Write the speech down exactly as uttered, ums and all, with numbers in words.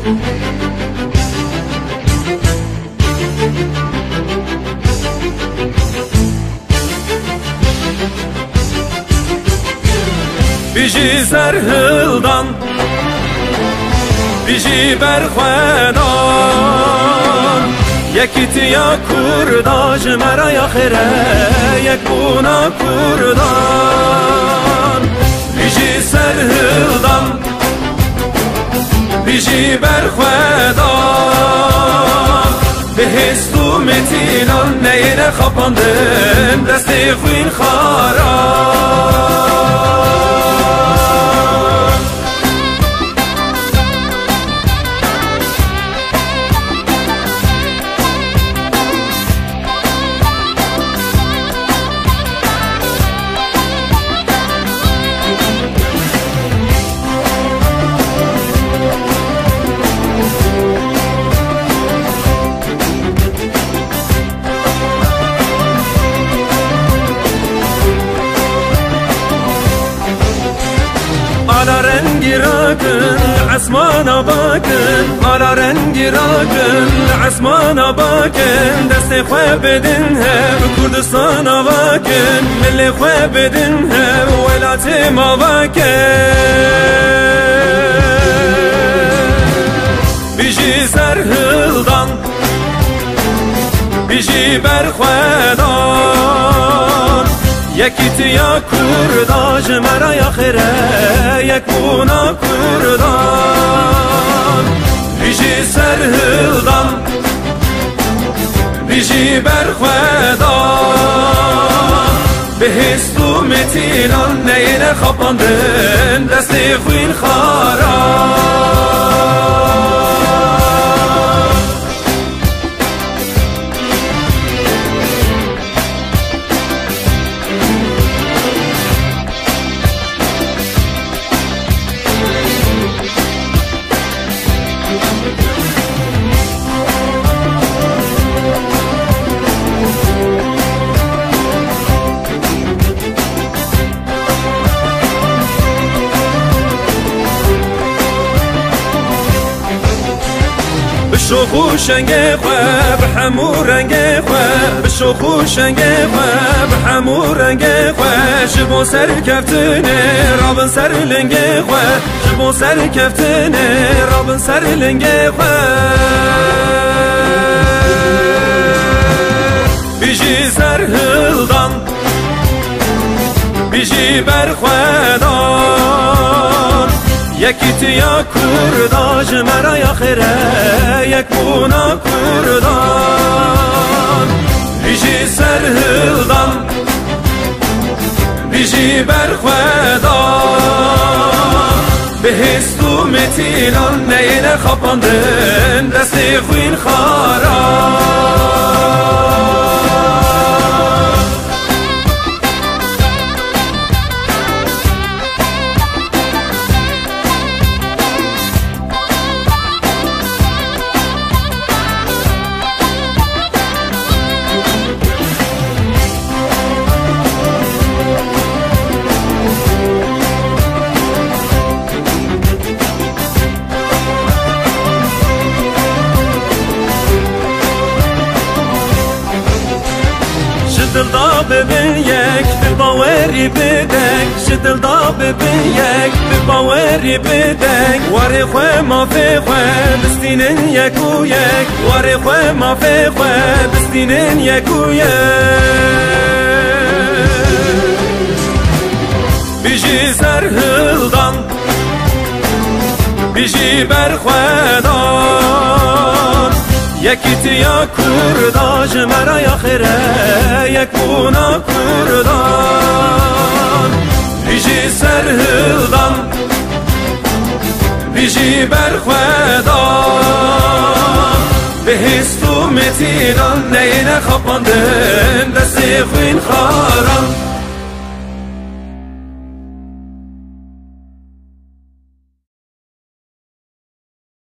بیجی زرهلدان بیجی برخوادان یکی تیا کرداج مرا یا خیره یک بونا کردان بیجی زرهلدان بیجی برخوادان به هستو متینان نیر خپاندن دستی خوین خاران على رنگی راکن عسمانا باکن على رنگی راکن عسمانا باکن دست خواه بدن هر کردستانا باکن ملی خواه بدن هر ولات ما باکن بیجی زرهلدان بیجی برخوادان یکی تیا کرداج مرا یا خیره یک بونا کردان بیجی زرهلدان بیجی برخوادان به هستو متینان نیر خپاندن دستی خوین خاران بشوخو شنگه خواه بحمو رنگه خواه بشوخو شنگه خواه بحمو رنگه خواه جبو سر کفتنه رابن سر لنگه خواه جبو سر کفتنه رابن سر لنگه خواه بیجی زرهلدان بیجی برخوادان یکی تیا کرداج مرا یا خیره یک بونا کردان بیجی زرهلدان بیجی برخوادان به هستو متینان نیر خپاندن دستی خوین خاران دلدا ببین یک به باوری بدک دلدا ببین یک به باوری بدک واری خواه ما فی خواه بستینن یکو یک واری خواه ما فی خواه بستینن یکو یک بیجی زرهلدان بیجی برخوادان یکی تیا کرداج مرا یا خیره یک بونا کردان بیجی زرهلدان بیجی برخوادان به هستو متینان نیر خپاندن دستی خوین خاران